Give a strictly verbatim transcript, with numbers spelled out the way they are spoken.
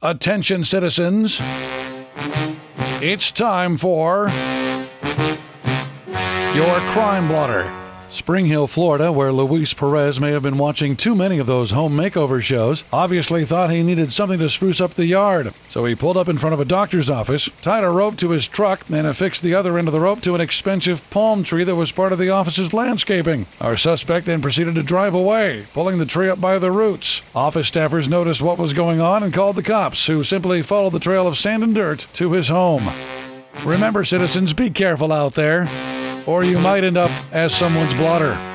Attention, citizens. It's time for your Crime Blotter. Spring Hill, Florida, where Luis Perez may have been watching too many of those home makeover shows, obviously thought he needed something to spruce up the yard. So he pulled up in front of a doctor's office, tied a rope to his truck, and affixed the other end of the rope to an expensive palm tree that was part of the office's landscaping. Our suspect then proceeded to drive away, pulling the tree up by the roots. Office staffers noticed what was going on and called the cops, who simply followed the trail of sand and dirt to his home. Remember, citizens, be careful out there, or you might end up as someone's blotter.